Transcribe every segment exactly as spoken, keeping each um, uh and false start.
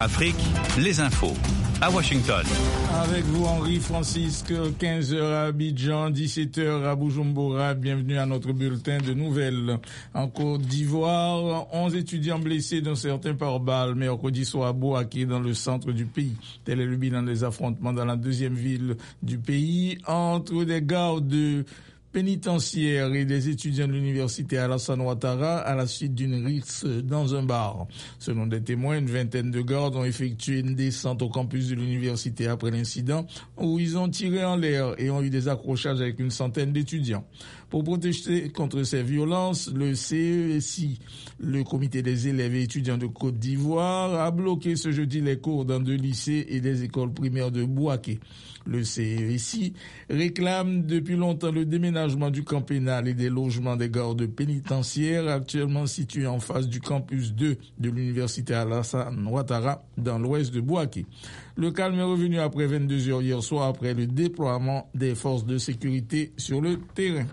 Afrique, les infos. À Washington. Avec vous, Henri Francisque, quinze heures à Abidjan, dix-sept heures à Bujumbura. Bienvenue à notre bulletin de nouvelles. En Côte d'Ivoire, onze étudiants blessés dont certains par balle mercredi soir à Bouaké, dans le centre du pays. Tel est le bilan des affrontements dans la deuxième ville du pays entre des gardes pénitentiaires et des étudiants de l'université Alassane Ouattara à la suite d'une rixe dans un bar. Selon des témoins, une vingtaine de gardes ont effectué une descente au campus de l'université après l'incident où ils ont tiré en l'air et ont eu des accrochages avec une centaine d'étudiants. Pour protester contre ces violences, le C E S I, le comité des élèves et étudiants de Côte d'Ivoire, a bloqué ce jeudi les cours dans deux lycées et des écoles primaires de Bouaké. Le C E S I réclame depuis longtemps le déménagement du camp pénal et des logements des gardes pénitentiaires actuellement situés en face du campus deux de l'université Alassane Ouattara dans l'ouest de Bouaké. Le calme est revenu après vingt-deux heures hier soir après le déploiement des forces de sécurité sur le terrain.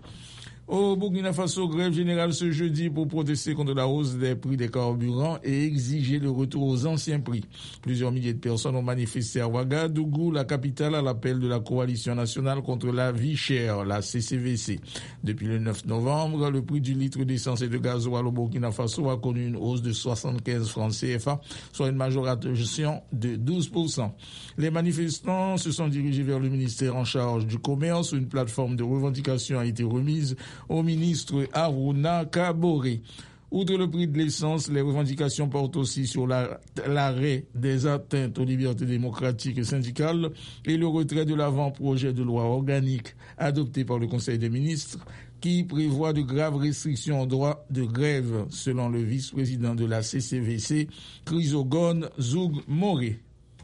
Au Burkina Faso, grève générale ce jeudi pour protester contre la hausse des prix des carburants et exiger le retour aux anciens prix. Plusieurs milliers de personnes ont manifesté à Ouagadougou, la capitale, à l'appel de la coalition nationale contre la vie chère, la C C V C. Depuis le neuf novembre, le prix du litre d'essence et de gasoil au Burkina Faso a connu une hausse de soixante-quinze francs C F A, soit une majoration de douze pour cent. Les manifestants se sont dirigés vers le ministère en charge du commerce où une plateforme de revendication a été remise au ministre Harouna Kaboré. Outre le prix de l'essence, les revendications portent aussi sur la, l'arrêt des atteintes aux libertés démocratiques et syndicales et le retrait de l'avant-projet de loi organique adopté par le Conseil des ministres qui prévoit de graves restrictions au droit de grève, selon le vice-président de la C C V C, Chrysogone Zoug Moré.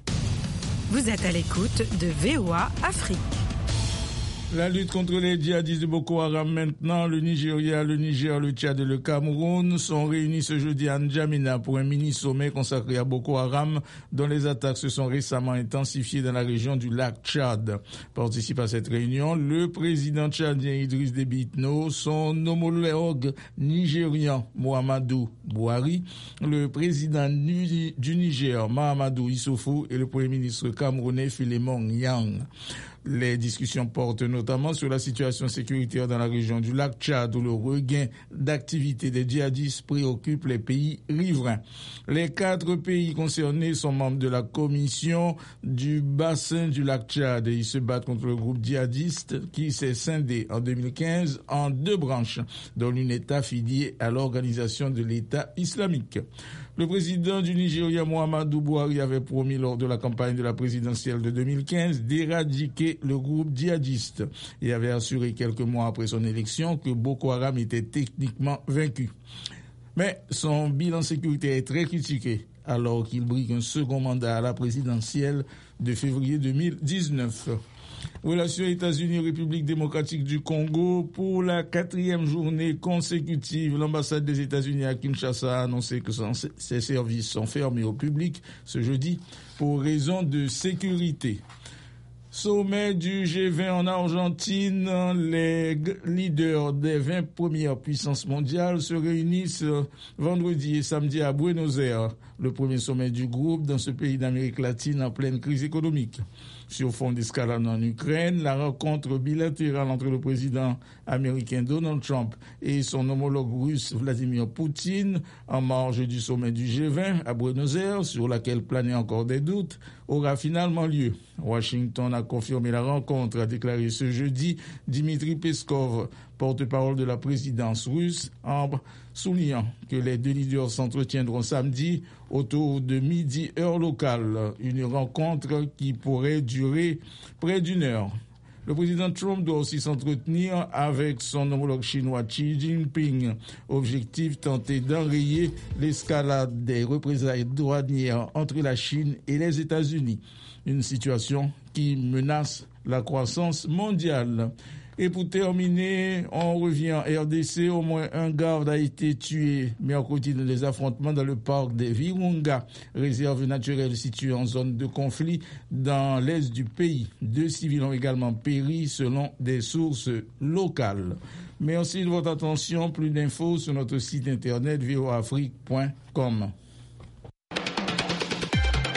Vous êtes à l'écoute de V O A Afrique. La lutte contre les djihadistes de Boko Haram maintenant, le Nigeria, le Niger, le Tchad et le Cameroun sont réunis ce jeudi à N'Djamena pour un mini-sommet consacré à Boko Haram dont les attaques se sont récemment intensifiées dans la région du lac Tchad. Participe à cette réunion le président tchadien Idriss Déby Itno, son homologue nigérian Muhammadu Buhari, le président du Niger Mahamadou Issoufou et le premier ministre camerounais Philemon Yang. Les discussions portent notamment sur la situation sécuritaire dans la région du lac Tchad où le regain d'activité des djihadistes préoccupe les pays riverains. Les quatre pays concernés sont membres de la commission du bassin du lac Tchad et ils se battent contre le groupe djihadiste qui s'est scindé en deux mille quinze en deux branches, dont l'une est affiliée à l'organisation de l'État islamique. Le président du Nigeria, Muhammadu Buhari, avait promis lors de la campagne de la présidentielle de deux mille quinze d'éradiquer le groupe djihadiste et avait assuré quelques mois après son élection que Boko Haram était techniquement vaincu. Mais son bilan sécuritaire est très critiqué alors qu'il brigue un second mandat à la présidentielle de février deux mille dix-neuf. Relations États-Unis-République démocratique du Congo. Pour la quatrième journée consécutive, l'ambassade des États-Unis à Kinshasa a annoncé que ses services sont fermés au public ce jeudi pour raison de sécurité. Sommet du G vingt en Argentine, les leaders des vingt premières puissances mondiales se réunissent vendredi et samedi à Buenos Aires, le premier sommet du groupe dans ce pays d'Amérique latine en pleine crise économique. Sur fond d'escalade en Ukraine, la rencontre bilatérale entre le président américain Donald Trump et son homologue russe Vladimir Poutine en marge du sommet du G vingt à Buenos Aires, sur laquelle planaient encore des doutes, aura finalement lieu. Washington a confirmé la rencontre, a déclaré ce jeudi Dmitry Peskov, porte-parole de la présidence russe, en soulignant que les deux leaders s'entretiendront samedi autour de midi heure locale, une rencontre qui pourrait durer près d'une heure. Le président Trump doit aussi s'entretenir avec son homologue chinois Xi Jinping. Objectif, tenter d'enrayer l'escalade des représailles douanières entre la Chine et les États-Unis. Une situation qui menace la croissance mondiale. Et pour terminer, on revient en R D C. Au moins un garde a été tué mercredi dans des affrontements dans le parc des Virunga, réserve naturelle située en zone de conflit dans l'est du pays. Deux civils ont également péri selon des sources locales. Merci de votre attention. Plus d'infos sur notre site internet v o afrique point com.